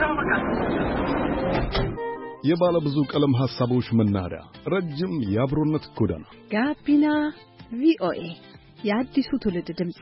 የባለ ብዙ ቀለም ሐሳቦች መናኸሪያ ረጅም የአብሮነት ጎዳና ጋቢና ቪኦኤ የአዲሱ ትውልድ ድምጽ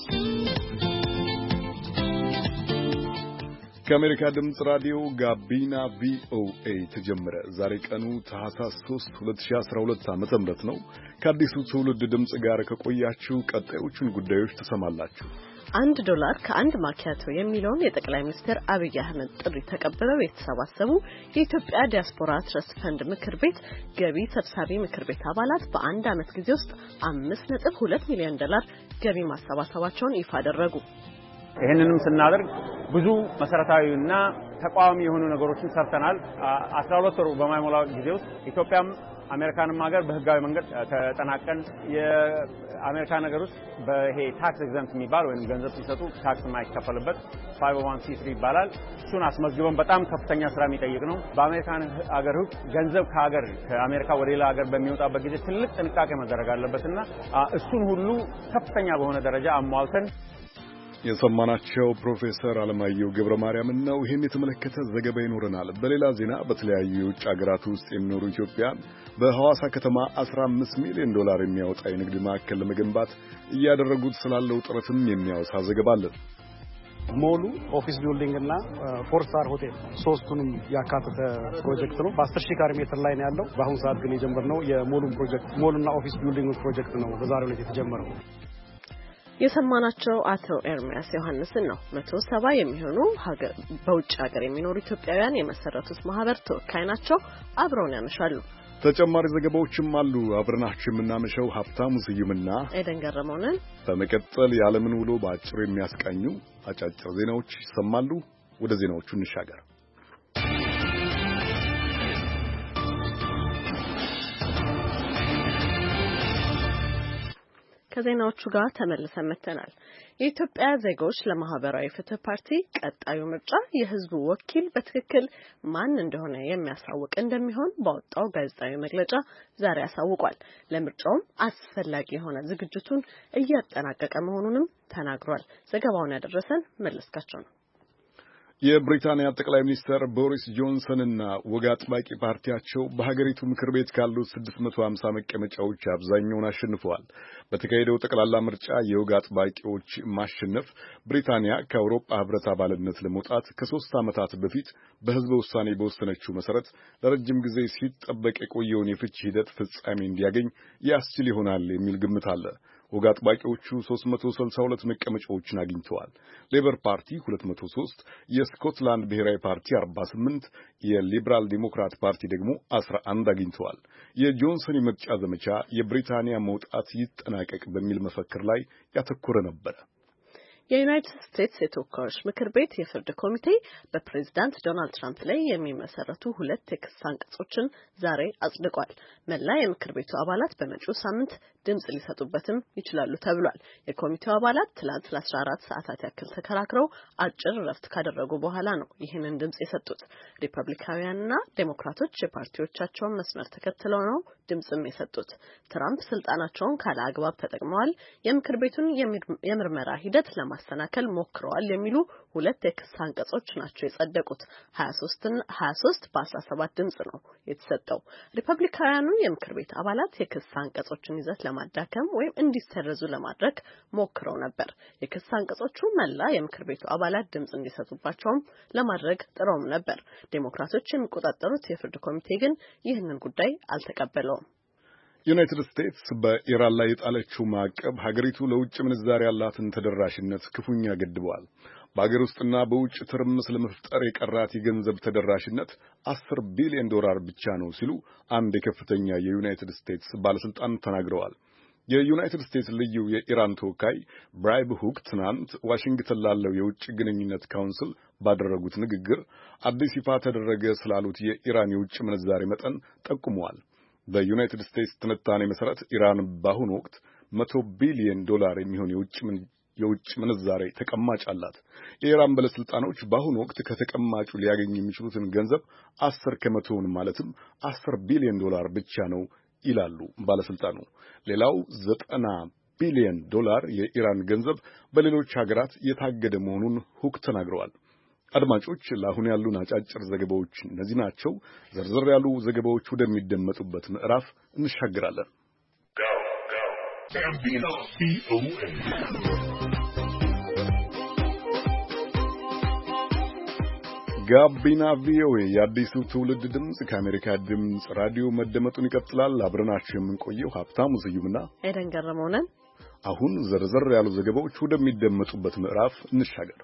ከአሜሪካ ድምጽ ራዲዮ ጋቢና ቪኦኤ ተጀመረ። ዛሬ ቀኑ ታህሳስ 3 2012 ዓ.ም ነው። ከአዲሱ ትውልድ ድምጽ ጋር ከቆያችሁ ቀጣዮቹን ጉዳዮች ተሰማላችሁ። $1 ከአንድ ማኪያቶ የሚለውን የጠቅላይ ሚኒስትር አብይ አህመድ ጥሪ ተቀብለው የተሰባሰቡ የኢትዮጵያ ዲያስፖራ ትረስት ፈንድ ምክር ቤት ገቢ ሰብሳቢ ምክር ቤት አባላት በአንድ ዓመት ጊዜ ውስጥ $5.2 ሚሊዮን ገቢ ማሰባሰባቸውን ይፋ አደረጉ። ይሄንንም ስናደርግ ብዙ መሰረታዊና ተቋሚ የሆኑ ነገሮችን ሰርተናል። 12 ወር በማይሞላው ጊዜ ውስጥ ኢትዮጵያም አሜሪካንም ሀገር በህጋዊ መንገድ ተጠናቀን የአሜሪካ ነገር ውስጥ በይሄ ታክስ ኤግዘምፕት የሚባል ወይንም ገንዘብ ሲሰጡ ታክስ የማይከፈልበት 501c3 ይባላል። እሱን አስመዝግበን በጣም ከፍተኛ ስራ የሚጠይቅ ነው። በአሜሪካን ሀገር ህግ ገንዘብ ከአሜሪካ ወደ ሌላ ሀገር በሚወጣበት ጊዜ ትልቅ ጥንቃቄ መደረግ አለበትና እሱን ሁሉ ከፍተኛ በሆነ ደረጃ አሟልተን የሰማናቸው ፕሮፌሰር አለማየሁ ገብረማርያም ነው። ይህን የተመለከተ ዘገባ ይኖረናል። በሌላ ዜና በተለያዩ የውጭ ሀገራት ውስጥ የሚኖሩ ኢትዮጵያን በሐዋሳ ከተማ $15 ሚሊዮን የሚያወጣ የንግድ ማዕከል ለመገንባት እያደረጉት ስላለው ጥረትም የሚያወሳ ዘገባ አለ። ሞሉ ኦፊስ ቢልዲንግ እና ፎር ስታር ሆቴል ሶስቱንም ያካተተ ፕሮጀክት ነው። በ10,000 ካሬ ሜትር ላይ ነው ያለው። በአሁኑ ሰዓት ግን የጀመርነው የሞሉን ፕሮጀክት ሞሉና ኦፊስ ቢልዲንግ ፕሮጀክት ነው በዛሬው ዕለት የተጀመረው። የሰማናቸው አቶ ኤርሚያስ ዮሐንስን ነው። 170 የሚሆኑ በውጭ ሀገር የሚኖሩ ኢትዮጵያውያን የመሰረቱት ማህበር ተወካይ ናቸው። አብረውን ያመሻሉ። ተጨማሪ ዘገባዎችም አሉ። አብረናችሁ የምናመሸው ሀብታሙ ስዩምና ኤደን ገረመው ነን። በመቀጠል የዓለምን ውሎ በአጭሩ የሚያስቃኙ አጫጭር ዜናዎች ይሰማሉ። ወደ ዜናዎቹ እንሻገር። ከዜናዎቹ ጋር ተመልሰን መጥተናል። የኢትዮጵያ ዜጎች ለማህበራዊ ፍትህ ፓርቲ ቀጣዩ ምርጫ የህዝቡ ወኪል በትክክል ማን እንደሆነ የሚያሳውቅ እንደሚሆን ባወጣው ጋዜጣዊ መግለጫ ዛሬ አሳውቋል። ለምርጫውም አስፈላጊ የሆነ ዝግጅቱን እያጠናቀቀ መሆኑንም ተናግሯል። ዘገባውን ያደረሰን መለስካቸው ነው። የብሪታንያ ጠቅላይ ሚኒስትር ቦሪስ ጆንሰንና ወግ አጥባቂ ፓርቲያቸው በሀገሪቱ ምክር ቤት ካሉት 650 መቀመጫዎች አብዛኛውን አሸንፈዋል። በተካሄደው ጠቅላላ ምርጫ የወግ አጥባቂዎች ማሸነፍ ብሪታንያ ከአውሮፓ ህብረት አባልነት ለመውጣት ከ3 ዓመታት በፊት በህዝበ ውሳኔ በወሰነችው መሰረት ለረጅም ጊዜ ሲጠበቅ የቆየውን የፍቺ ሂደት ፍጻሜ እንዲያገኝ ያስችል ይሆናል የሚል ግምት አለ። ወግ አጥባቂዎቹ 362 መቀመጫዎችን አግኝተዋል። ሌበር ፓርቲ 203፣ የስኮትላንድ ብሔራዊ ፓርቲ 48፣ የሊበራል ዲሞክራት ፓርቲ ደግሞ 11 አግኝተዋል። የጆንሰን የምርጫ ዘመቻ የብሪታንያ መውጣት ይጠናቀቅ በሚል መፈክር ላይ ያተኮረ ነበር። የዩናይትድ ስቴትስ የተወካዮች ምክር ቤት የፍርድ ኮሚቴ በፕሬዝዳንት ዶናልድ ትራምፕ ላይ የሚመሰረቱ 2 የክስ አንቀጾችን ዛሬ አጽድቋል። መላ የምክር ቤቱ አባላት በመጪው ሳምንት ድምጽ ሊሰጡበትም ይችላሉ ተብሏል። የኮሚቴው አባላት ትላንት ለ14 ሰዓታት ያክል ተከራክረው አጭር ረፍት ካደረጉ በኋላ ነው ይህንን ድምጽ የሰጡት። ሪፐብሊካውያንና ዴሞክራቶች የፓርቲዎቻቸውን መስመር ተከትለው ነው ድምጽም የሰጡት። ትራምፕ ስልጣናቸውን ካለ አግባብ ተጠቅመዋል፣ የምክር ቤቱን የምርመራ ሂደት ለማሰናከል ሞክረዋል የሚሉ 2 የክስ አንቀጾች ናቸው የጸደቁት። 23 በ17 ድምጽ ነው የተሰጠው። ሪፐብሊካውያኑ የምክር ቤት አባላት የክስ አንቀጾችን ይዘት ለማዳከም ወይም እንዲሰረዙ ለማድረግ ሞክረው ነበር። የክስ አንቀጾቹ መላ የምክር ቤቱ አባላት ድምጽ እንዲሰጡባቸውም ለማድረግ ጥረውም ነበር። ዴሞክራቶች የሚቆጣጠሩት የፍርድ ኮሚቴ ግን ይህንን ጉዳይ አልተቀበለውም። ዩናይትድ ስቴትስ በኢራን ላይ የጣለችው ማዕቀብ ሀገሪቱ ለውጭ ምንዛሪ ያላትን ተደራሽነት ክፉኛ ገድበዋል። በአገር ውስጥና በውጭ ትርምስ ለመፍጠር የቀራት የገንዘብ ተደራሽነት $10 ቢሊዮን ብቻ ነው ሲሉ አንድ የከፍተኛ የዩናይትድ ስቴትስ ባለስልጣን ተናግረዋል። የዩናይትድ ስቴትስ ልዩ የኢራን ተወካይ ብራይብ ሁክ ትናንት ዋሽንግተን ላለው የውጭ ግንኙነት ካውንስል ባደረጉት ንግግር አዲስ ይፋ ተደረገ ስላሉት የኢራን የውጭ ምንዛሪ መጠን ጠቁመዋል። በዩናይትድ ስቴትስ ትንታኔ መሰረት ኢራን በአሁኑ ወቅት $100 ቢሊዮን የሚሆን የውጭ ምንዛሬ ተቀማጭ አላት። የኢራን ባለስልጣኖች በአሁኑ ወቅት ከተቀማጩ ሊያገኙ የሚችሉትን ገንዘብ 10% ማለትም $10 ቢሊዮን ብቻ ነው ይላሉ ባለስልጣኑ። ሌላው $90 ቢሊዮን የኢራን ገንዘብ በሌሎች ሀገራት የታገደ መሆኑን ሁክ ተናግረዋል። አድማጮች ለአሁን ያሉን አጫጭር ዘገባዎች እነዚህ ናቸው። ዝርዝር ያሉ ዘገባዎች ወደሚደመጡበት ምዕራፍ እንሻገራለን። ጋቢና ቪኦኤ የአዲሱ ትውልድ ድምጽ ከአሜሪካ ድምጽ ራዲዮ መደመጡን ይቀጥላል። አብረናችሁ የምንቆየው ሀብታሙ ስዩምና ኤደን ገረመው ነን። አሁን ዝርዝር ያሉ ዘገባዎች ወደሚደመጡበት ምዕራፍ እንሻገር።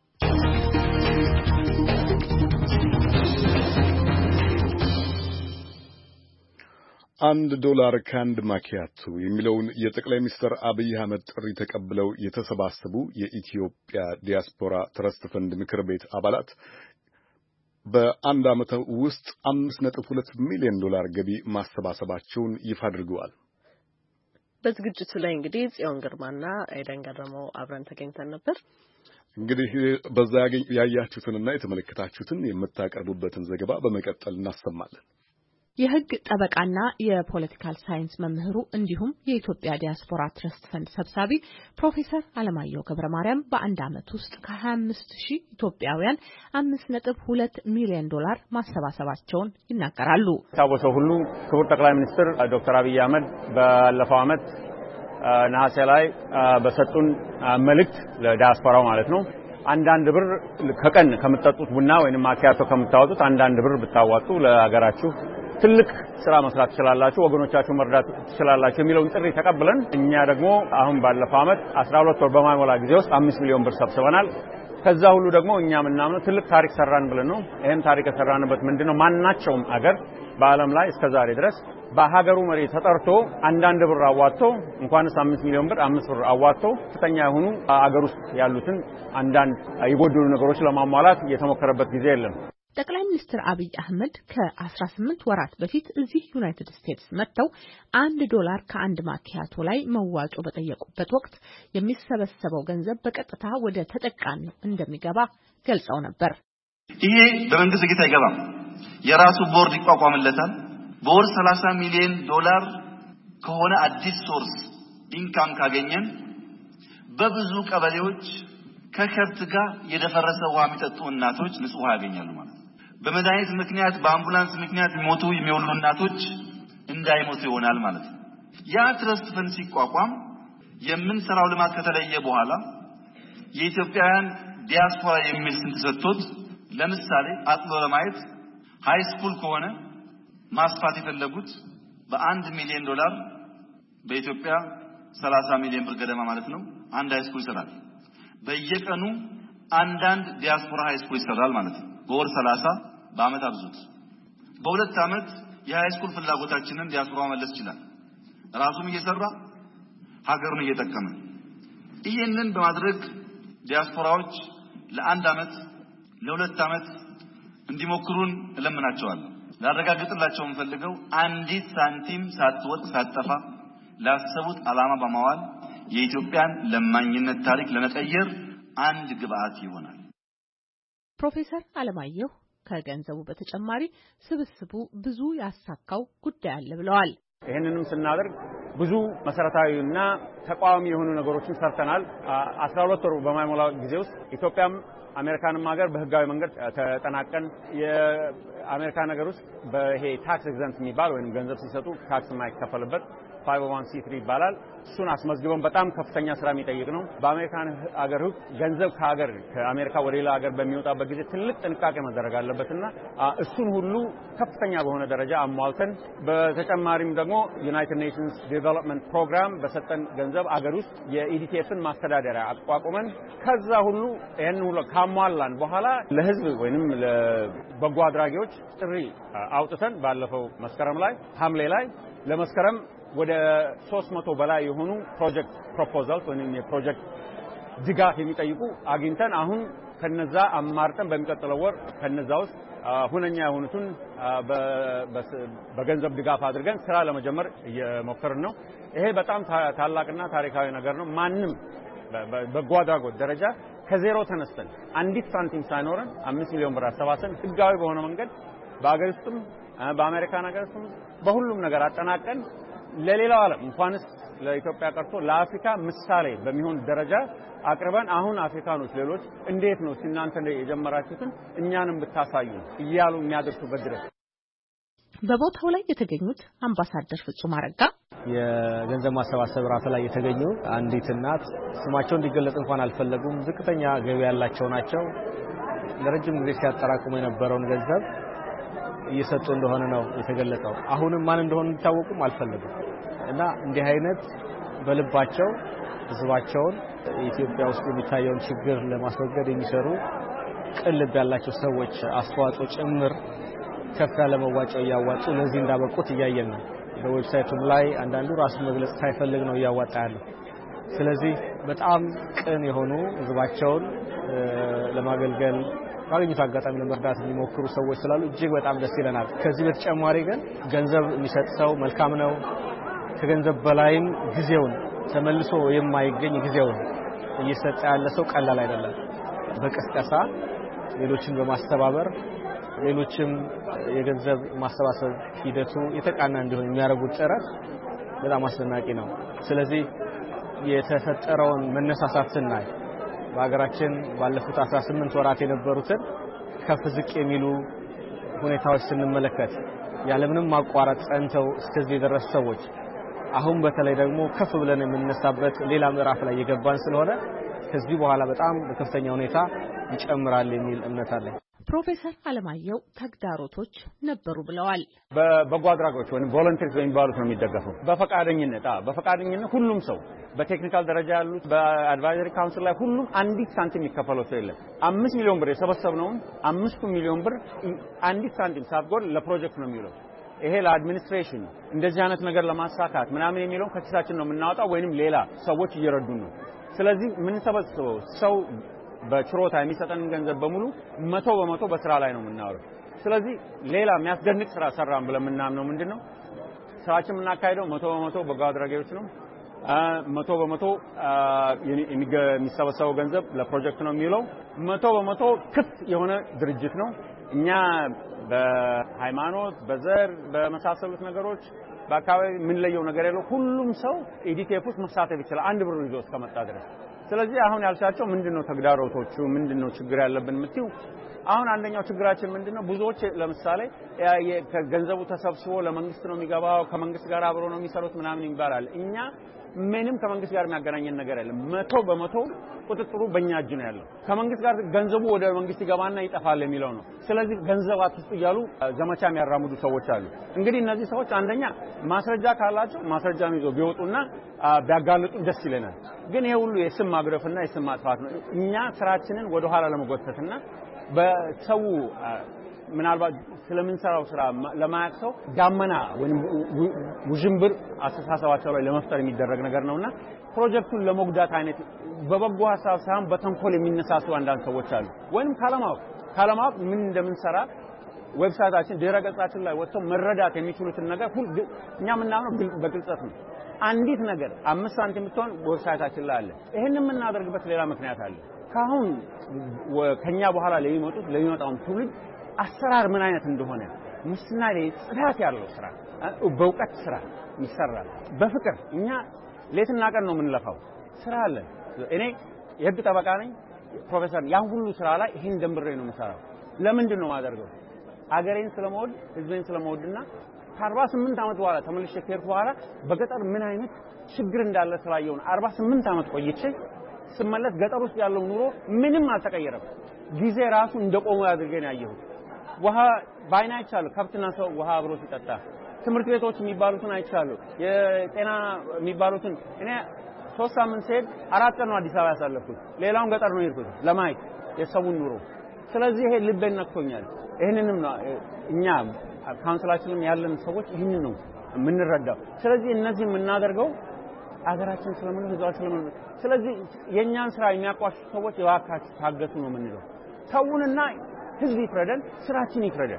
$1 ከአንድ ማኪያቶ የሚለውን የጠቅላይ ሚኒስትር አብይ አህመድ ጥሪ ተቀብለው የተሰባሰቡ የኢትዮጵያ ዲያስፖራ ትረስት ፈንድ ምክር ቤት አባላት በአንድ ዓመት ውስጥ $5.2 ሚሊዮን ገቢ ማሰባሰባቸውን ይፋ አድርገዋል። በዝግጅቱ ላይ እንግዲህ ጽዮን ግርማና ኤደን ገረመው አብረን ተገኝተን ነበር። እንግዲህ በዛ ያያችሁትንና የተመለከታችሁትን የምታቀርቡበትን ዘገባ በመቀጠል እናሰማለን። የሕግ ጠበቃና የፖለቲካል ሳይንስ መምህሩ እንዲሁም የኢትዮጵያ ዲያስፖራ ትረስት ፈንድ ሰብሳቢ ፕሮፌሰር አለማየሁ ገብረማርያም በአንድ ዓመት ውስጥ ከ25,000 ኢትዮጵያውያን $5.2 ሚሊዮን ማሰባሰባቸውን ይናገራሉ። ታወሰው ሁሉ ክቡር ጠቅላይ ሚኒስትር ዶክተር አብይ አህመድ ባለፈው ዓመት ነሐሴ ላይ በሰጡን መልእክት ለዲያስፖራው ማለት ነው አንዳንድ ብር ከቀን ከምትጠጡት ቡና ወይንም ማኪያቶ ከምታወጡት አንዳንድ ብር ብታዋጡ ለሀገራችሁ ትልቅ ስራ መስራት ትችላላችሁ፣ ወገኖቻችሁ መርዳት ትችላላችሁ የሚለውን ጥሪ ተቀብለን እኛ ደግሞ አሁን ባለፈው ዓመት 12 ወር በማይሞላ ጊዜ ውስጥ 5 ሚሊዮን ብር ሰብስበናል። ከዛ ሁሉ ደግሞ እኛ ምናምነው ትልቅ ታሪክ ሰራን ብለን ነው። ይሄን ታሪክ የሰራንበት ምንድነው? ማናቸውም አገር በዓለም ላይ እስከዛሬ ድረስ በሀገሩ መሪ ተጠርቶ አንዳንድ ብር አዋጥቶ እንኳንስ 5 ሚሊዮን ብር 5 ብር አዋጥቶ ከፍተኛ የሆኑ አገር ውስጥ ያሉትን አንዳንድ የጎደሉ ነገሮች ለማሟላት የተሞከረበት ጊዜ የለም። ጠቅላይ ሚኒስትር አብይ አህመድ ከ18 ወራት በፊት እዚህ ዩናይትድ ስቴትስ መጥተው $1 ከአንድ ማኪያቶ ላይ መዋጮ በጠየቁበት ወቅት የሚሰበሰበው ገንዘብ በቀጥታ ወደ ተጠቃሚው እንደሚገባ ገልጸው ነበር። ይሄ በመንግስት እጅ አይገባም። የራሱ ቦርድ ይቋቋምለታል። በወር $30 ሚሊዮን ከሆነ አዲስ ሶርስ ኢንካም ካገኘን በብዙ ቀበሌዎች ከከብት ጋር የደፈረሰ ውሃ የሚጠጡ እናቶች ንጹህ ውሃ ያገኛሉ ማለት ነው። በመድኃኒት ምክንያት በአምቡላንስ ምክንያት የሚወልዱ እናቶች እንዳይሞቱ ይሆናል ማለት ነው። ያ ትረስት ፈንድ ሲቋቋም የምንሰራው ልማት ከተለየ በኋላ የኢትዮጵያውያን ዲያስፖራ የሚል ስም ተሰጥቶት ለምሳሌ አጥሎ ለማየት ሃይ ስኩል ከሆነ ማስፋት የፈለጉት $1 ሚሊዮን በኢትዮጵያ 30 ሚሊዮን ብር ገደማ ማለት ነው አንድ ሃይ ስኩል ይሰራል። በየቀኑ አንዳንድ ዲያስፖራ ሃይ ስኩል ይሰራል ማለት ነው። በወር 30 በአመት አብዙት። በሁለት አመት የሃይ ስኩል ፍላጎታችንን ዲያስፖራ መለስ ይችላል። ራሱም እየሰራ ሀገሩን እየጠቀመ ይሄንን በማድረግ ዲያስፖራዎች ለአንድ አመት ለሁለት አመት እንዲሞክሩን እለምናቸዋለሁ። ላረጋግጥላቸው የምፈልገው አንዲት ሳንቲም ሳትወጥ ሳትጠፋ ላሰቡት ዓላማ በማዋል የኢትዮጵያን ለማኝነት ታሪክ ለመቀየር አንድ ግብአት ይሆናል። ፕሮፌሰር አለማየሁ ከገንዘቡ በተጨማሪ ስብስቡ ብዙ ያሳካው ጉዳይ አለ ብለዋል። ይሄንንም ስናደርግ ብዙ መሰረታዊና ተቋሚ የሆኑ ነገሮችን ሰርተናል። 12 ወር በማይሞላ ጊዜ ውስጥ ኢትዮጵያም አሜሪካንም ሀገር በህጋዊ መንገድ ተጠናቀን የአሜሪካ ነገር ውስጥ በይሄ ታክስ ኤግዘምፕት የሚባል ወይንም ገንዘብ ሲሰጡ ታክስ የማይከፈልበት 501c3 ይባላል። እሱን አስመዝግበን በጣም ከፍተኛ ስራ የሚጠይቅ ነው። በአሜሪካን ሀገር ህግ ገንዘብ ከአሜሪካ ወደ ሌላ ሀገር በሚወጣበት ጊዜ ትልቅ ጥንቃቄ መደረግ አለበትና እሱን ሁሉ ከፍተኛ በሆነ ደረጃ አሟልተን በተጨማሪም ደግሞ ዩናይትድ ኔሽንስ ዲቨሎፕመንት ፕሮግራም በሰጠን ገንዘብ አገር ውስጥ የኢዲቲኤፍን ማስተዳደሪያ አቋቁመን ከዛ ሁሉ ይሄን ሁሉ ካሟላን በኋላ ለህዝብ ወይንም ለበጎ አድራጊዎች ጥሪ አውጥተን ባለፈው መስከረም ላይ ሐምሌ ላይ ለመስከረም ወደ 300 በላይ የሆኑ ፕሮጀክት ፕሮፖዛልስ ወይንም የፕሮጀክት ድጋፍ የሚጠይቁ አግኝተን አሁን ከነዛ አማርጠን በሚቀጥለው ወር ከነዛ ውስጥ ሁነኛ የሆኑትን በገንዘብ ድጋፍ አድርገን ስራ ለመጀመር እየሞከርን ነው። ይሄ በጣም ታላቅና ታሪካዊ ነገር ነው። ማንም በጎ አድራጎት ደረጃ ከዜሮ ተነስተን አንዲት ሳንቲም ሳይኖረን 5 ሚሊዮን ብር አሰባሰብን ህጋዊ በሆነ መንገድ በአገር ውስጥም በአሜሪካን ሀገር ውስጥም በሁሉም ነገር አጠናቀን ለሌላው ዓለም እንኳንስ ለኢትዮጵያ ቀርቶ ለአፍሪካ ምሳሌ በሚሆን ደረጃ አቅርበን አሁን አፍሪካኖች ሌሎች እንዴት ነው እናንተ የጀመራችሁትን እኛንም ብታሳዩ እያሉ የሚያደርሱበት ድረስ በቦታው ላይ የተገኙት አምባሳደር ፍጹም አረጋ የገንዘብ ማሰባሰብ ራስ ላይ የተገኙ አንዲት እናት ስማቸው እንዲገለጽ እንኳን አልፈለጉም። ዝቅተኛ ገቢ ያላቸው ናቸው። ለረጅም ጊዜ ሲያጠራቅሙ የነበረውን ገንዘብ እየሰጡ እንደሆነ ነው የተገለጸው። አሁንም ማን እንደሆነ እንዲታወቁም አልፈለጉም እና እንዲህ አይነት በልባቸው ህዝባቸውን ኢትዮጵያ ውስጥ የሚታየውን ችግር ለማስወገድ የሚሰሩ ቅን ልብ ያላቸው ሰዎች አስተዋጽኦ ጭምር ከፍ ያለ መዋጮ ያዋጡ ለዚህ እንዳበቁት እያየን ነው። በዌብሳይቱም ላይ አንዳንዱ ራሱን መግለጽ ሳይፈልግ ነው ያዋጣ ያለው። ስለዚህ በጣም ቅን የሆኑ ህዝባቸውን ለማገልገል ባገኙት አጋጣሚ ለመርዳት የሚሞክሩ ሰዎች ስላሉ እጅግ በጣም ደስ ይለናል። ከዚህ በተጨማሪ ግን ገንዘብ የሚሰጥ ሰው መልካም ነው። ከገንዘብ በላይም ጊዜውን ተመልሶ የማይገኝ ጊዜውን እየሰጠ ያለ ሰው ቀላል አይደለም። በቅስቀሳ ሌሎችን በማስተባበር ሌሎችም የገንዘብ ማሰባሰብ ሂደቱ የተቃና እንዲሆን የሚያደርጉት ጥረት በጣም አስደናቂ ነው። ስለዚህ የተፈጠረውን መነሳሳት ስናይ በአገራችን ባለፉት 18 ወራት የነበሩትን ከፍ ዝቅ የሚሉ ሁኔታዎች ስንመለከት ያለምንም ማቋረጥ ጸንተው እስከዚህ የደረሱ ሰዎች አሁን በተለይ ደግሞ ከፍ ብለን የምንነሳበት ሌላ ምዕራፍ ላይ የገባን ስለሆነ ከዚህ በኋላ በጣም በከፍተኛ ሁኔታ ይጨምራል የሚል እምነት አለኝ። ፕሮፌሰር አለማየሁ ተግዳሮቶች ነበሩ ብለዋል። በበጎ አድራጎት ወይም ቮለንተሪስ በሚባሉት ነው የሚደገፈው። በፈቃደኝነት ሁሉም ሰው በቴክኒካል ደረጃ ያሉት በአድቫይዘሪ ካውንስል ላይ ሁሉም አንዲት ሳንቲም የሚከፈለው ሰው የለም። 5 ሚሊዮን ብር የሰበሰብነው 5 ሚሊዮን ብር አንዲት ሳንቲም ሳትጎል ለፕሮጀክት ነው የሚውለው። ይሄ ለአድሚኒስትሬሽን እንደዚህ አይነት ነገር ለማሳካት ምናምን የሚለው ከኪሳችን ነው የምናወጣው ወይንም ሌላ ሰዎች እየረዱን ነው። ስለዚህ ምን ሰበስበው ሰው በችሮታ የሚሰጠንን ገንዘብ በሙሉ 100% በስራ ላይ ነው የምናወራው። ስለዚህ ሌላ የሚያስደንቅ ስራ ሰራን ብለን የምናምነው ምንድነው ስራችን የምናካሄደው 100% በጎ አድራጊዎች ነው። 100% የሚሰበሰበው ገንዘብ ለፕሮጀክት ነው የሚውለው። 100% ክፍት የሆነ ድርጅት ነው። እኛ በሃይማኖት በዘር በመሳሰሉት ነገሮች በአካባቢ ምን ለየው ነገር ያለው ሁሉም ሰው ኢዲቲኤፍ ውስጥ መሳተፍ ይችላል አንድ ብር ይዞ እስከመጣ ድረስ። ስለዚህ አሁን ያልሻቸው ምንድነው ተግዳሮቶቹ ምንድነው ችግር ያለብን የምትዩ አሁን አንደኛው ችግራችን ምንድነው ብዙዎች ለምሳሌ ከገንዘቡ ተሰብስቦ ለመንግስት ነው የሚገባው ከመንግስት ጋር አብሮ ነው የሚሰሩት ምናምን ይባላል። እኛ ምንም ከመንግስት ጋር የሚያገናኘን ነገር የለም። 100% ቁጥጥሩ በእኛ እጅ ነው ያለው። ከመንግስት ጋር ገንዘቡ ወደ መንግስት ይገባና ይጠፋል የሚለው ነው። ስለዚህ ገንዘብ አትስጡ እያሉ ዘመቻ የሚያራምዱ ሰዎች አሉ። እንግዲህ እነዚህ ሰዎች አንደኛ ማስረጃ ካላቸው ማስረጃን ይዘው ቢወጡና ቢያጋልጡ ደስ ይለናል። ግን ይሄ ሁሉ የስም ማግረፍና የስም ማጥፋት ነው። እኛ ስራችንን ወደ ኋላ ለመጎተትና በሰው ምናልባት ስለምንሰራው ስራ ለማያክሰው ዳመና ወይም ውዥንብር አስተሳሰባቸው ላይ ለመፍጠር የሚደረግ ነገር ነውና ፕሮጀክቱን ለመጉዳት አይነት በበጎ ሐሳብ ሳይሆን በተንኮል የሚነሳሱ አንዳንድ ሰዎች አሉ። ወይንም ካለማወቅ ምን እንደምንሰራ ዌብሳይታችን ድረገጻችን ላይ ወጥተው መረዳት የሚችሉትን ነገር እኛ ምናምነው በግልጽት ነው። አንዲት ነገር 5 ሳንቲም ብትሆን ዌብሳይታችን ላይ አለ። ይሄንን የምናደርግበት ሌላ ምክንያት አለ። ካሁን ከኛ በኋላ ለሚመጣው ትውልድ አሰራር ምን አይነት እንደሆነ ሙስና ላይ ጽዳት ያለው ስራ በእውቀት ስራ ይሰራል። በፍቅር እኛ ሌትና ቀን ነው የምንለፋው ስራ አለ። እኔ የህግ ጠበቃ ነኝ ፕሮፌሰር ያን ሁሉ ስራ ላይ ይሄን ደምብሬ ነው የምሰራው። ለምንድን ነው ማደርገው? አገሬን ስለመወድ ህዝቤን ስለመወድና ከ48 ዓመት በኋላ ተመልሼ ከሄድኩ በኋላ በገጠር ምን አይነት ችግር እንዳለ ስላየው 48 ዓመት ቆይቼ ስመለስ ገጠር ውስጥ ያለው ኑሮ ምንም አልተቀየረም። ጊዜ ራሱ እንደቆመ አድርገን ያየሁት ውሃ ባይና አይቻለሁ። ከብትና ሰው ውሃ አብሮ ሲጠጣ ትምህርት ቤቶች የሚባሉትን አይቻለሁ። የጤና የሚባሉትን እኔ 3 ሳምንት ስሄድ 4 ቀን ነው አዲስ አበባ ያሳለፍኩት። ሌላውን ገጠር ነው የሄድኩት ለማየት የሰውን ኑሮ። ስለዚህ ይሄ ልቤን ነክቶኛል። ይሄንንም ነው እኛ ካውንስላችንም ያለን ሰዎች ይሄንን ነው የምንረዳው። ስለዚህ እነዚህ የምናደርገው አገራችን ስለምን ህዝባችን ስለምን ስለዚህ የኛን ስራ የሚያቋሹ ሰዎች የዋካች ታገቱ ነው የምንለው። ተውንና ህዝብ ይፍረደን፣ ስራችን ይፍረደን።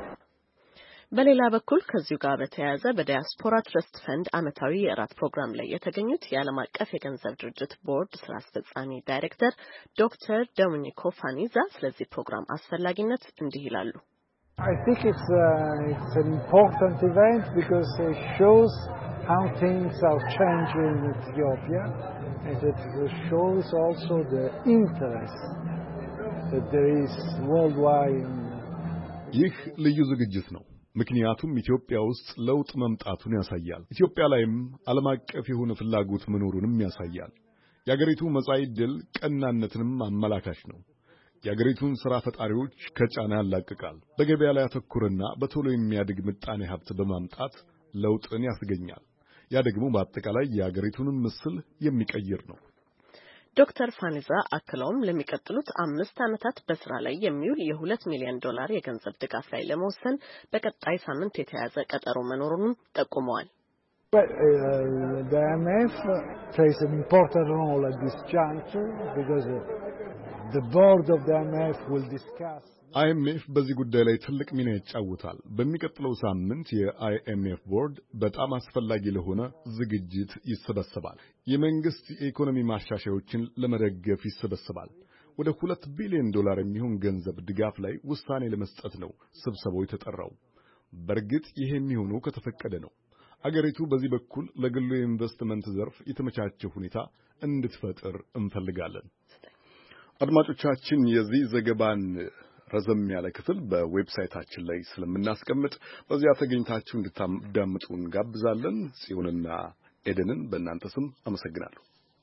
በሌላ በኩል ከዚሁ ጋር በተያያዘ በዲያስፖራ ትረስት ፈንድ አመታዊ የራት ፕሮግራም ላይ የተገኙት የዓለም አቀፍ የገንዘብ ድርጅት ቦርድ ስራ አስፈጻሚ ዳይሬክተር ዶክተር ዶሚኒኮ ፋኒዛ ስለዚህ ፕሮግራም አስፈላጊነት እንዲህ ይላሉ። I think it's an important event because it shows how things are changing in Ethiopia, and it shows also the interest that there is worldwide. ይህ ልዩ ዝግጅት ነው። ምክንያቱም ኢትዮጵያ ውስጥ ለውጥ መምጣቱን ያሳያል። ኢትዮጵያ ላይም ዓለም አቀፍ የሆነ ፍላጎት መኖሩንም ያሳያል። የአገሪቱ መጻኢ ዕድል ቀናነትንም አመላካች ነው። የአገሪቱን ሥራ ፈጣሪዎች ከጫና ያላቅቃል። በገበያ ላይ ያተኩርና በቶሎ የሚያድግ ምጣኔ ሀብት በማምጣት ለውጥን ያስገኛል። ያ ደግሞ በአጠቃላይ የአገሪቱን ምስል የሚቀይር ነው። ዶክተር ፋኒዛ አክለውም ለሚቀጥሉት 5 ዓመታት በስራ ላይ የሚውል የ$2 ሚሊዮን የገንዘብ ድጋፍ ላይ ለመወሰን በቀጣይ ሳምንት የተያዘ ቀጠሮ መኖሩንም ጠቁመዋል። The IMF plays an important role at this juncture because the board of the IMF will discuss. IMF በዚህ ጉዳይ ላይ ትልቅ ሚና ይጫወታል። በሚቀጥለው ሳምንት የIMF ቦርድ በጣም አስፈላጊ ለሆነ ዝግጅት ይሰበሰባል። የመንግስት የኢኮኖሚ ማሻሻያዎችን ለመደገፍ ይሰበሰባል። ወደ $2 ቢሊዮን የሚሆን ገንዘብ ድጋፍ ላይ ውሳኔ ለመስጠት ነው ስብሰባው የተጠራው። በእርግጥ ይሄ የሚሆነው ከተፈቀደ ነው። አገሪቱ በዚህ በኩል ለግሉ የኢንቨስትመንት ዘርፍ የተመቻቸ ሁኔታ እንድትፈጥር እንፈልጋለን። አድማጮቻችን የዚህ ዘገባን ረዘም ያለ ክፍል በዌብሳይታችን ላይ ስለምናስቀምጥ በዚያ ተገኝታችሁ እንድታዳምጡ እንጋብዛለን። ጽዮንና ኤደንን በእናንተ ስም አመሰግናለሁ።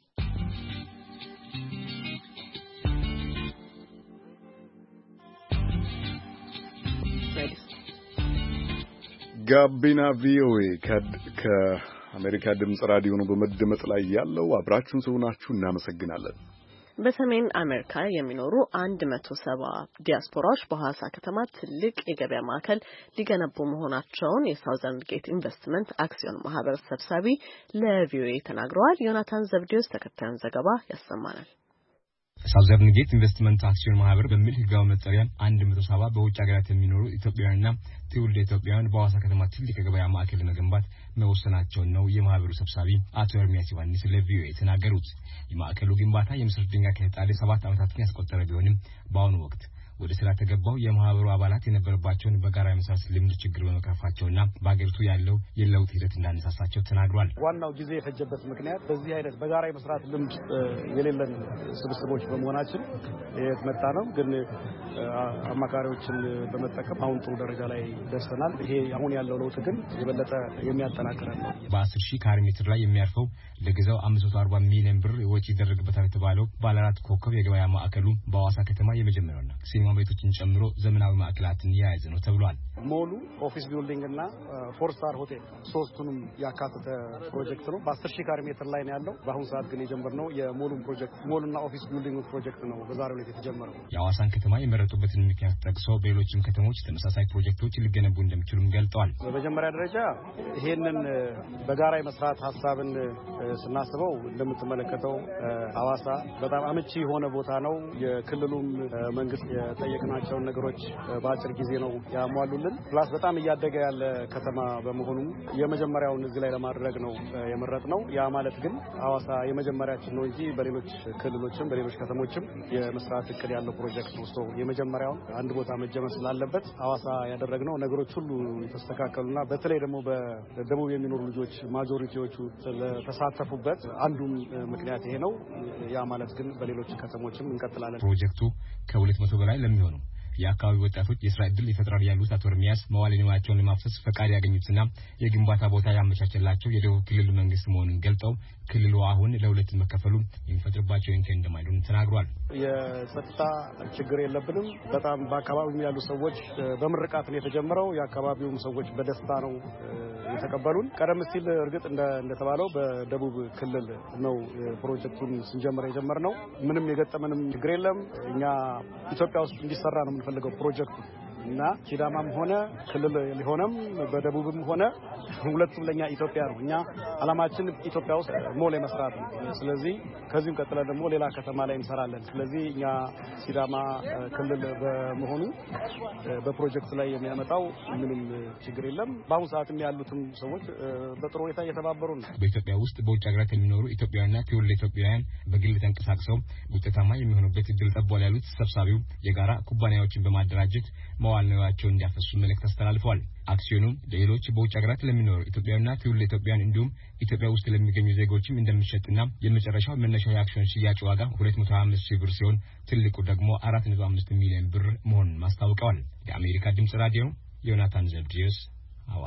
ጋቢና ቪኦኤ ከአሜሪካ ድምጽ ራዲዮ ነው በመደመጥ ላይ ያለው። አብራችሁን ስለሆናችሁ እናመሰግናለን። በሰሜን አሜሪካ የሚኖሩ 170 ዲያስፖራዎች በሐዋሳ ከተማ ትልቅ የገበያ ማዕከል ሊገነቡ መሆናቸውን የሳውዘርን ጌት ኢንቨስትመንት አክሲዮን ማህበር ሰብሳቢ ለቪኦኤ ተናግረዋል። ዮናታን ዘብዲዮስ ተከታዩን ዘገባ ያሰማናል። ሳውዘርን ጌት ኢንቨስትመንት አክሲዮን ማህበር በሚል ህጋዊ መጠሪያ 170 በውጭ ሀገራት የሚኖሩ ኢትዮጵያውያንና ትውልደ ኢትዮጵያውያን በሐዋሳ ከተማ ትልቅ የገበያ ማዕከል ለመገንባት መወሰናቸው ነው የማህበሩ ሰብሳቢ አቶ ኤርሚያስ ዮሐንስ ለቪኦኤ ተናገሩት። የማዕከሉ ግንባታ የምስር ድንጋይ ከተጣለ 7 ዓመታትን ያስቆጠረ ቢሆንም በአሁኑ ወቅት ወደ ስራ ተገባው የማህበሩ አባላት የነበረባቸውን በጋራ የመስራት ልምድ ችግር በመቅረፋቸውና በአገሪቱ ያለው የለውጥ ሂደት እንዳነሳሳቸው ተናግሯል። ዋናው ጊዜ የፈጀበት ምክንያት በዚህ አይነት በጋራ የመስራት ልምድ የሌለን ስብስቦች በመሆናችን የተመጣ ነው። ግን አማካሪዎችን በመጠቀም አሁን ጥሩ ደረጃ ላይ ደርሰናል። ይሄ አሁን ያለው ለውጥ ግን የበለጠ የሚያጠናክረን ነው። በ10,000 ካሬ ሜትር ላይ የሚያርፈው ለጊዜው 540 ሚሊዮን ብር ወጪ ይደረግበታል የተባለው ባለ 4 ኮከብ የገበያ ማዕከሉ በሐዋሳ ከተማ የመጀመሪያው ነው። ሲኒማ ቤቶችን ጨምሮ ዘመናዊ ማዕከላትን የያዘ ነው ተብሏል። ሞሉ ኦፊስ ቢልዲንግ እና 4 ስታር ሆቴል ሶስቱንም ያካተተ ፕሮጀክት ነው። በ10,000 ካሬ ሜትር ላይ ነው ያለው። በአሁኑ ሰዓት ግን የጀመርነው የሞሉን ፕሮጀክት ሞሉና ኦፊስ ቢልዲንግ ፕሮጀክት ነው በዛሬው ዕለት የተጀመረው። የሐዋሳን ከተማ የመረጡበትን ምክንያት ጠቅሰው በሌሎችም ከተሞች ተመሳሳይ ፕሮጀክቶች ሊገነቡ እንደሚችሉም ገልጠዋል። በመጀመሪያ ደረጃ ይሄንን በጋራ የመስራት ሐሳብን ስናስበው እንደምትመለከተው ሐዋሳ በጣም አመቺ የሆነ ቦታ ነው። የክልሉም መንግስት የጠየቅናቸውን ነገሮች በአጭር ጊዜ ነው ያሟሉልን። ፕላስ በጣም እያደገ ያለ ከተማ በመሆኑ የመጀመሪያውን እዚህ ላይ ለማድረግ ነው የመረጥነው። ያ ማለት ግን ሐዋሳ የመጀመሪያችን ነው እንጂ በሌሎች ክልሎችም በሌሎች ከተሞችም የመስራት እቅድ ያለው ፕሮጀክት ውስጥ የመጀመሪያው አንድ ቦታ መጀመር ስላለበት ሐዋሳ ያደረግነው ነገሮች ሁሉ የተስተካከሉና በተለይ ደግሞ በደቡብ የሚኖሩ ልጆች ማጆሪቲዎቹ ተሳተፉበት አንዱም ምክንያት ይሄ ነው። ያ ማለት ግን በሌሎች ከተሞችም እንቀጥላለን። ፕሮጀክቱ ከ200 በላይ ለሚሆኑ የአካባቢ ወጣቶች የሥራ ዕድል ይፈጥራል ያሉት አቶ ኤርሚያስ መዋዕለ ንዋያቸውን ለማፍሰስ ፈቃድ ያገኙትና የግንባታ ቦታ ያመቻቸላቸው የደቡብ ክልል መንግስት መሆኑን ገልጠው ክልሉ አሁን ለሁለት መከፈሉ የሚፈጥርባቸው እንከን እንደማይሆን ተናግሯል። የጸጥታ ችግር የለብንም። በጣም በአካባቢው ያሉ ሰዎች በምርቃት ነው የተጀመረው። የአካባቢውም ሰዎች በደስታ ነው የተቀበሉን። ቀደም ሲል እርግጥ እንደተባለው በደቡብ ክልል ነው ፕሮጀክቱን ስንጀምር የጀመርነው። ምንም የገጠመንም ችግር የለም። እኛ ኢትዮጵያ ውስጥ እንዲሰራ ነው የምንፈልገው ፕሮጀክቱ እና ሲዳማም ሆነ ክልል ሊሆነም በደቡብም ሆነ ሁለቱም ለኛ ኢትዮጵያ ነው። እኛ አላማችን ኢትዮጵያ ውስጥ ሞል መስራት ነው። ስለዚህ ከዚህም ቀጥለን ደግሞ ሌላ ከተማ ላይ እንሰራለን። ስለዚህ እኛ ሲዳማ ክልል በመሆኑ በፕሮጀክት ላይ የሚያመጣው ምንም ችግር የለም። በአሁኑ ሰዓትም ያሉትም ሰዎች በጥሩ ሁኔታ እየተባበሩ ነው። በኢትዮጵያ ውስጥ በውጭ ሀገራት የሚኖሩ ኢትዮጵያውያንና ትውልደ ኢትዮጵያውያን በግል ተንቀሳቅሰው ውጤታማ የሚሆኑበት እድል ጠቧል ያሉት ሰብሳቢው የጋራ ኩባንያዎችን በማደራጀት መዋዕለ ንዋያቸውን እንዲያፈሱ መልእክት አስተላልፈዋል። አክሲዮኑም ሌሎች በውጭ ሀገራት ለሚኖሩ ኢትዮጵያውያንና ትውልደ ኢትዮጵያውያን እንዲሁም ኢትዮጵያ ውስጥ ለሚገኙ ዜጎችም እንደሚሸጥና የመጨረሻው መነሻ የአክሲዮን ሽያጭ ዋጋ 225,000 ብር ሲሆን ትልቁ ደግሞ 4.5 ሚሊዮን ብር መሆኑን ማስታወቀዋል። የአሜሪካ ድምጽ ራዲዮ ዮናታን ዘብዲዮስ አዋ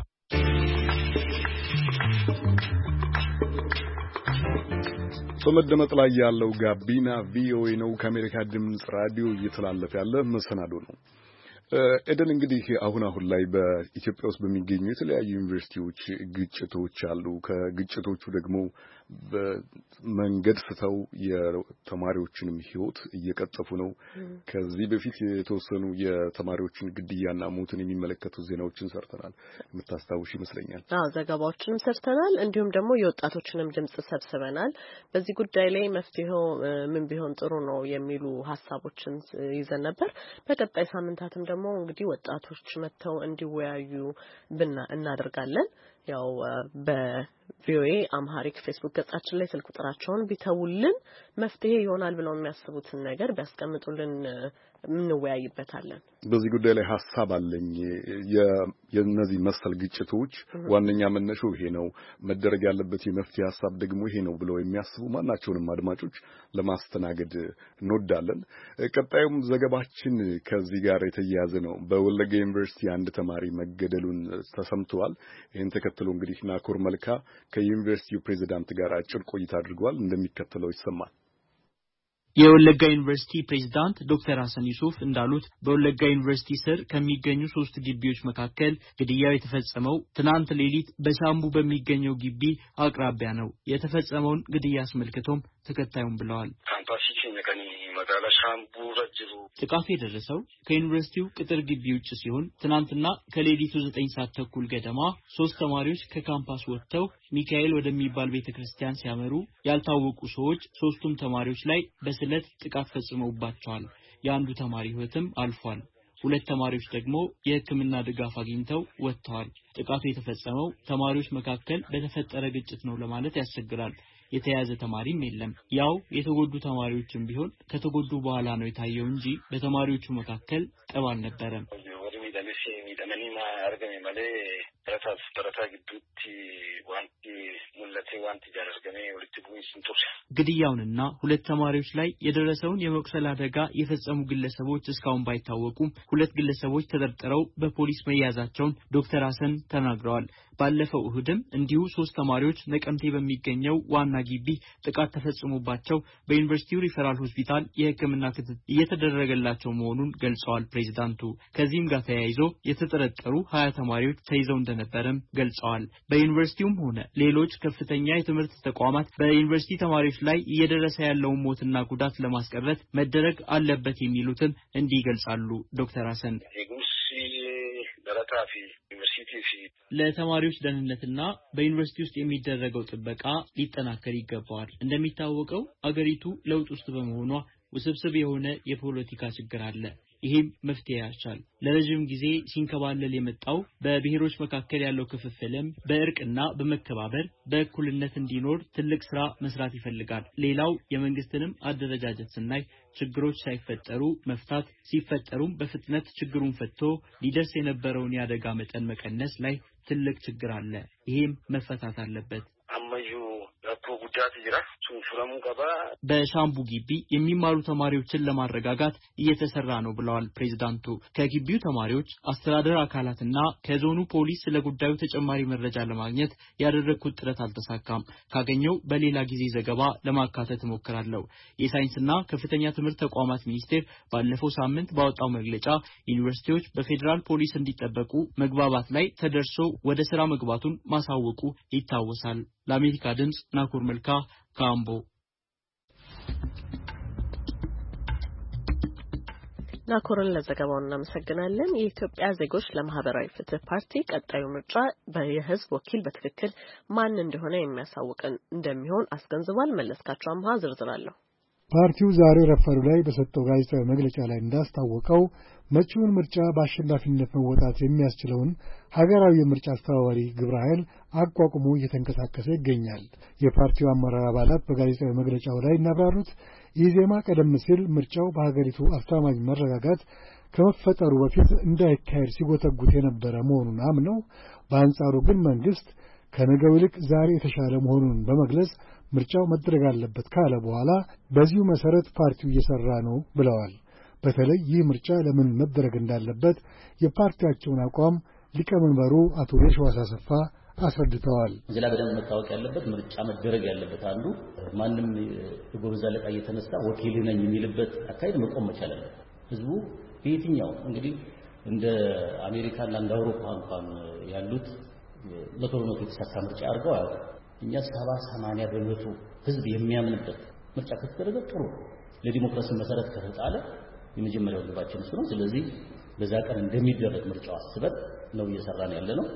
በመደመጥ ላይ ያለው ጋቢና ቪኦኤ ነው። ከአሜሪካ ድምጽ ራዲዮ እየተላለፈ ያለ መሰናዶ ነው። ኤደን እንግዲህ አሁን ላይ በኢትዮጵያ ውስጥ በሚገኙ የተለያዩ ዩኒቨርሲቲዎች ግጭቶች አሉ። ከግጭቶቹ ደግሞ በመንገድ ስተው የተማሪዎችንም ሕይወት እየቀጠፉ ነው። ከዚህ በፊት የተወሰኑ የተማሪዎችን ግድያና ሞትን የሚመለከቱ ዜናዎችን ሰርተናል። የምታስታውሽ ይመስለኛል። ዘገባዎችንም ሰርተናል። እንዲሁም ደግሞ የወጣቶችንም ድምጽ ሰብስበናል። በዚህ ጉዳይ ላይ መፍትሄው ምን ቢሆን ጥሩ ነው የሚሉ ሀሳቦችን ይዘን ነበር። በቀጣይ ሳምንታትም ደግሞ እንግዲህ ወጣቶች መተው እንዲወያዩ እናደርጋለን። ያው በቪኦኤ አምሃሪክ ፌስቡክ ገጻችን ላይ ስልክ ቁጥራቸውን ቢተውልን መፍትሄ ይሆናል ብለው የሚያስቡትን ነገር ቢያስቀምጡልን እንወያይበታለን። በዚህ ጉዳይ ላይ ሐሳብ አለኝ። የነዚህ መሰል ግጭቶች ዋነኛ መነሻው ይሄ ነው፣ መደረግ ያለበት የመፍትሄ ሐሳብ ደግሞ ይሄ ነው ብለው የሚያስቡ ማናቸውንም አድማጮች ለማስተናገድ እንወዳለን። ቀጣዩም ዘገባችን ከዚህ ጋር የተያያዘ ነው። በወለጋ ዩኒቨርሲቲ አንድ ተማሪ መገደሉን ተሰምቷል። ይህን ተከትሎ እንግዲህ ናኮር መልካ ከዩኒቨርሲቲው ፕሬዝዳንት ጋር አጭር ቆይታ አድርጓል። እንደሚከተለው ይሰማል። የወለጋ ዩኒቨርሲቲ ፕሬዝዳንት ዶክተር ሐሰን ዩሱፍ እንዳሉት በወለጋ ዩኒቨርሲቲ ስር ከሚገኙ 3 ግቢዎች መካከል ግድያው የተፈጸመው ትናንት ሌሊት በሻምቡ በሚገኘው ግቢ አቅራቢያ ነው። የተፈጸመውን ግድያ አስመልክቶም ተከታዩን ብለዋል። ጥቃቱ የደረሰው ከዩኒቨርሲቲው ቅጥር ግቢ ውጭ ሲሆን ትናንትና ከሌሊቱ 9 ሰዓት ተኩል ገደማ 3 ተማሪዎች ከካምፓስ ወጥተው ሚካኤል ወደሚባል ቤተክርስቲያን ሲያመሩ ያልታወቁ ሰዎች 3ቱም ተማሪዎች ላይ በስለት ጥቃት ፈጽመውባቸዋል። የአንዱ ተማሪ ሕይወትም አልፏል። 2 ተማሪዎች ደግሞ የሕክምና ድጋፍ አግኝተው ወጥተዋል። ጥቃቱ የተፈጸመው ተማሪዎች መካከል በተፈጠረ ግጭት ነው ለማለት ያስቸግራል። የተያዘ ተማሪም የለም። ያው የተጎዱ ተማሪዎችም ቢሆን ከተጎዱ በኋላ ነው የታየው እንጂ በተማሪዎቹ መካከል ጠብ አልነበረም። ግድያውንና 2 ተማሪዎች ላይ የደረሰውን የመቁሰል አደጋ የፈጸሙ ግለሰቦች እስካሁን ባይታወቁም 2 ግለሰቦች ተጠርጥረው በፖሊስ መያዛቸውን ዶክተር ሐሰን ተናግረዋል። ባለፈው እሁድም እንዲሁ 3 ተማሪዎች ነቀምቴ በሚገኘው ዋና ግቢ ጥቃት ተፈጽሞባቸው በዩኒቨርሲቲው ሪፈራል ሆስፒታል የሕክምና ክትትል እየተደረገላቸው መሆኑን ገልጸዋል ፕሬዝዳንቱ። ከዚህም ጋር ተያይዞ የተጠረጠሩ 20 ተማሪዎች ተይዘው እንደነበረም ገልጸዋል። በዩኒቨርሲቲውም ሆነ ሌሎች ከፍተኛ የትምህርት ተቋማት በዩኒቨርሲቲ ተማሪዎች ላይ እየደረሰ ያለውን ሞትና ጉዳት ለማስቀረት መደረግ አለበት የሚሉትን እንዲህ ይገልጻሉ ዶክተር ሐሰን። ለተማሪዎች ደህንነትና በዩኒቨርሲቲ ውስጥ የሚደረገው ጥበቃ ሊጠናከር ይገባዋል። እንደሚታወቀው አገሪቱ ለውጥ ውስጥ በመሆኗ ውስብስብ የሆነ የፖለቲካ ችግር አለ። ይሄም መፍትሄ ያሻል። ለረጅም ጊዜ ሲንከባለል የመጣው በብሔሮች መካከል ያለው ክፍፍልም በእርቅና በመከባበር በእኩልነት እንዲኖር ትልቅ ስራ መስራት ይፈልጋል። ሌላው የመንግስትንም አደረጃጀት ስናይ ችግሮች ሳይፈጠሩ መፍታት፣ ሲፈጠሩም በፍጥነት ችግሩን ፈትቶ ሊደርስ የነበረውን የአደጋ መጠን መቀነስ ላይ ትልቅ ችግር አለ። ይሄም መፈታት አለበት። በሻምቡ ግቢ የሚማሩ ተማሪዎችን ለማረጋጋት እየተሰራ ነው ብለዋል ፕሬዝዳንቱ። ከግቢው ተማሪዎች አስተዳደር አካላትና ከዞኑ ፖሊስ ለጉዳዩ ተጨማሪ መረጃ ለማግኘት ያደረኩት ጥረት አልተሳካም። ካገኘው በሌላ ጊዜ ዘገባ ለማካተት እሞክራለሁ። የሳይንስና ከፍተኛ ትምህርት ተቋማት ሚኒስቴር ባለፈው ሳምንት ባወጣው መግለጫ ዩኒቨርሲቲዎች በፌዴራል ፖሊስ እንዲጠበቁ መግባባት ላይ ተደርሶ ወደ ስራ መግባቱን ማሳወቁ ይታወሳል። ለአሜሪካ ድምጽ ናኮር መልካ ካምቦ። ናኮርን ለዘገባው እናመሰግናለን። የኢትዮጵያ ዜጎች ለማህበራዊ ፍትህ ፓርቲ ቀጣዩ ምርጫ የህዝብ ወኪል በትክክል ማን እንደሆነ የሚያሳውቀን እንደሚሆን አስገንዝቧል። መለስካቸው አምሃ ዝርዝር አለው። ፓርቲው ዛሬ ረፋዱ ላይ በሰጠው ጋዜጣዊ መግለጫ ላይ እንዳስታወቀው መጪውን ምርጫ በአሸናፊነት መወጣት የሚያስችለውን ሀገራዊ የምርጫ አስተባባሪ ግብረ ኃይል አቋቁሞ እየተንቀሳቀሰ ይገኛል። የፓርቲው አመራር አባላት በጋዜጣዊ መግለጫው ላይ እንዳብራሩት ኢዜማ ቀደም ሲል ምርጫው በሀገሪቱ አስተማማኝ መረጋጋት ከመፈጠሩ በፊት እንዳይካሄድ ሲጎተጉት የነበረ መሆኑን አምነው በአንጻሩ ግን መንግስት ከነገው ይልቅ ዛሬ የተሻለ መሆኑን በመግለጽ ምርጫው መደረግ አለበት ካለ በኋላ በዚሁ መሰረት ፓርቲው እየሰራ ነው ብለዋል። በተለይ ይህ ምርጫ ለምን መደረግ እንዳለበት የፓርቲያቸውን አቋም ሊቀመንበሩ አቶ የሺዋስ አሰፋ አስረድተዋል። እዚህ ላይ በደንብ መታወቅ ያለበት ምርጫ መደረግ ያለበት አንዱ ማንም ጎበዝ አለቃ እየተነሳ ወኪል ነኝ የሚልበት አካሄድ መቆም መቻል አለበት። ህዝቡ በየትኛው እንግዲህ እንደ አሜሪካና እንደ አውሮፓ እንኳን ያሉት ለቶሎኖት የተሳካ ምርጫ አድርገው አያውቁም። እኛ 70-80% ህዝብ የሚያምንበት ምርጫ ከተደረገ ጥሩ ለዲሞክራሲ መሰረት ከተጣለ የመጀመሪያው ግባችን እሱ ነው። ስለዚህ በዛ ቀን እንደሚደረግ ምርጫው አስበን ነው እየሰራን ያለነው።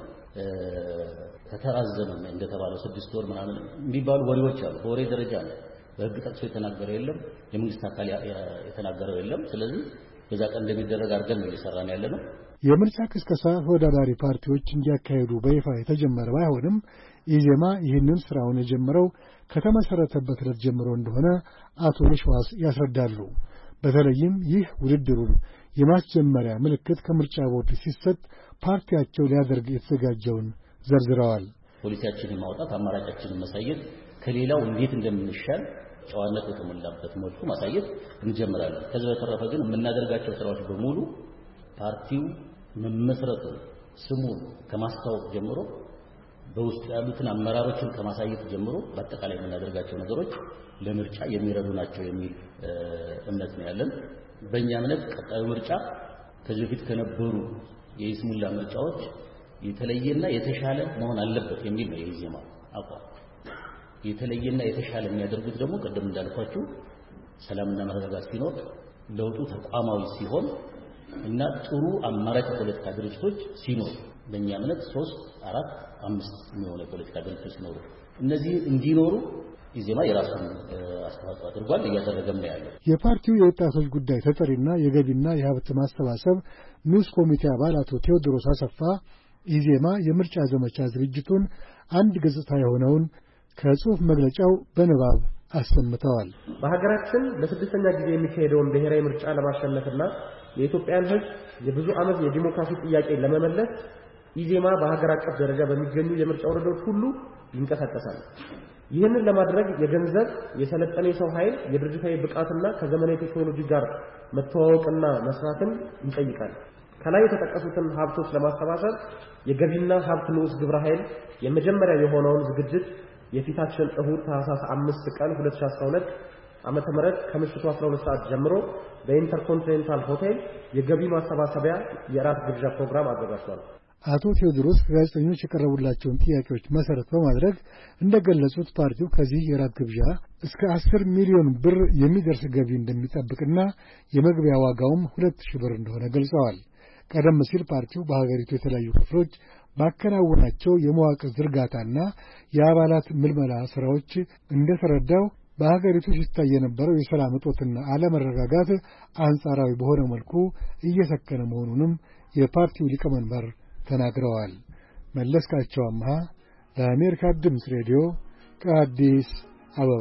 ከተራዘመ እንደተባለው 6 ወር ምናምን የሚባሉ ወሬዎች አሉ። በወሬ ደረጃ ነው። በህግ ጠቅሶ የተናገረ የለም፣ የመንግስት አካል የተናገረው የለም። ስለዚህ በዛ ቀን እንደሚደረግ አድርገን ነው እየሰራን ያለነው። የምርጫ ቅስቀሳ ተወዳዳሪ ፓርቲዎች እንዲያካሄዱ በይፋ የተጀመረ ባይሆንም ኢዜማ ይህንን ስራውን የጀመረው ከተመሰረተበት ዕለት ጀምሮ እንደሆነ አቶ የሺዋስ ያስረዳሉ። በተለይም ይህ ውድድሩን የማስጀመሪያ ምልክት ከምርጫ ቦርድ ሲሰጥ ፓርቲያቸው ሊያደርግ የተዘጋጀውን ዘርዝረዋል። ፖሊሲያችንን ማውጣት፣ አማራጫችንን ማሳየት፣ ከሌላው እንዴት እንደምንሻል ጨዋነት በተሞላበት መልኩ ማሳየት እንጀምራለን። ከዚህ በተረፈ ግን የምናደርጋቸው ስራዎች በሙሉ ፓርቲው መመስረቱን ስሙን ከማስታወቅ ጀምሮ በውስጡ ያሉትን አመራሮችን ከማሳየት ጀምሮ በአጠቃላይ የምናደርጋቸው ነገሮች ለምርጫ የሚረዱ ናቸው የሚል እምነት ነው ያለን። በእኛ እምነት ቀጣዩ ምርጫ ከዚህ በፊት ከነበሩ የይስሙላ ምርጫዎች የተለየና የተሻለ መሆን አለበት የሚል ነው የኢዜማ አቋም። የተለየና የተሻለ የሚያደርጉት ደግሞ ቀደም እንዳልኳችሁ ሰላምና መረጋጋት ሲኖር፣ ለውጡ ተቋማዊ ሲሆን እና ጥሩ አማራጭ ፖለቲካ ድርጅቶች ሲኖር፣ በእኛ እምነት 3፣ 4፣ 5 የሚሆኑ የፖለቲካ ድርጅቶች ሲኖሩ እነዚህ እንዲኖሩ ኢዜማ የራሱን አስተዋጽኦ አድርጓል፣ እያደረገም ነው ያለው። የፓርቲው የወጣቶች ጉዳይ ተጠሪና የገቢና የሀብት ማሰባሰብ ንዑስ ኮሚቴ አባል አቶ ቴዎድሮስ አሰፋ ኢዜማ የምርጫ ዘመቻ ዝግጅቱን አንድ ገጽታ የሆነውን ከጽሑፍ መግለጫው በንባብ አሰምተዋል። በሀገራችን ለስድስተኛ ጊዜ የሚካሄደውን ብሔራዊ ምርጫ ለማሸነፍና የኢትዮጵያን ሕዝብ የብዙ ዓመት የዲሞክራሲ ጥያቄ ለመመለስ ኢዜማ በሀገር አቀፍ ደረጃ በሚገኙ የምርጫ ወረዳዎች ሁሉ ይንቀሳቀሳል። ይህንን ለማድረግ የገንዘብ፣ የሰለጠነ የሰው ኃይል፣ የድርጅታዊ ብቃትና ከዘመናዊ ቴክኖሎጂ ጋር መተዋወቅና መስራትን ይጠይቃል። ከላይ የተጠቀሱትን ሀብቶች ለማሰባሰብ የገቢና ሀብት ንዑስ ግብረ ኃይል የመጀመሪያ የሆነውን ዝግጅት የፊታችን እሁድ ታህሳስ 5 ቀን 2012 ዓመተ ምህረት ከምሽቱ 12 ሰዓት ጀምሮ በኢንተርኮንቲኔንታል ሆቴል የገቢ ማሰባሰቢያ የራት ግብዣ ፕሮግራም አዘጋጅቷል። አቶ ቴዎድሮስ ጋዜጠኞች የቀረቡላቸውን ጥያቄዎች መሰረት በማድረግ እንደገለጹት ፓርቲው ከዚህ የራት ግብዣ እስከ 10 ሚሊዮን ብር የሚደርስ ገቢ እንደሚጠብቅና የመግቢያ ዋጋውም 2000 ብር እንደሆነ ገልጸዋል። ቀደም ሲል ፓርቲው በሀገሪቱ የተለያዩ ክፍሎች ባከናወናቸው የመዋቅር ዝርጋታና የአባላት ምልመላ ስራዎች እንደተረዳው በሀገሪቱ ሲታይ የነበረው የሰላም እጦትና አለመረጋጋት አንጻራዊ በሆነ መልኩ እየሰከነ መሆኑንም የፓርቲው ሊቀመንበር ተናግረዋል። መለስካቸው አምሃ ለአሜሪካ ድምፅ ሬዲዮ ከአዲስ አበባ።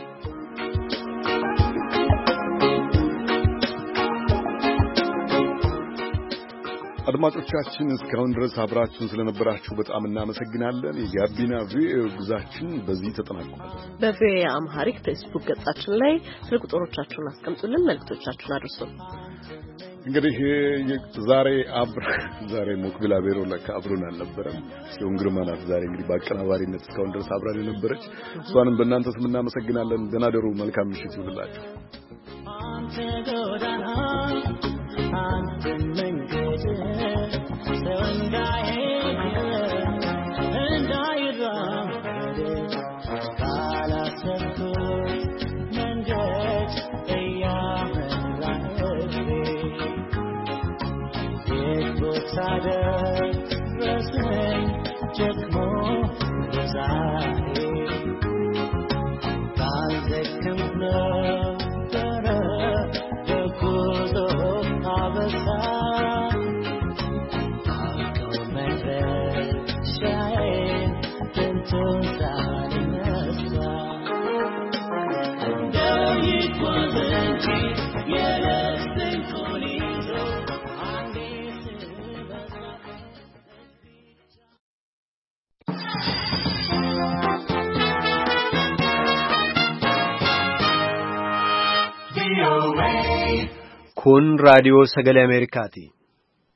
አድማጮቻችን እስካሁን ድረስ አብራችሁን ስለነበራችሁ በጣም እናመሰግናለን። የጋቢና ቪኦኤ ጉዟችን በዚህ ተጠናቋል። በቪኦኤ አምሃሪክ ፌስቡክ ገጻችን ላይ ስልክ ቁጥሮቻችሁን አስቀምጡልን፣ መልእክቶቻችሁን አድርሱን። እንግዲህ ዛሬ ሞክቢላ ቤሮ ለካ አብሮን አልነበረም። ጽዮን ግርማ ናት ዛሬ እንግዲህ በአቀናባሪነት እስካሁን ድረስ አብራን የነበረች። እሷንም በእናንተ ስም እናመሰግናለን። ደህና ደሩ። መልካም ምሽት ይሁንላችሁ። Yeah, let's sing for Kun raadiyoo sagalee Ameerikaati.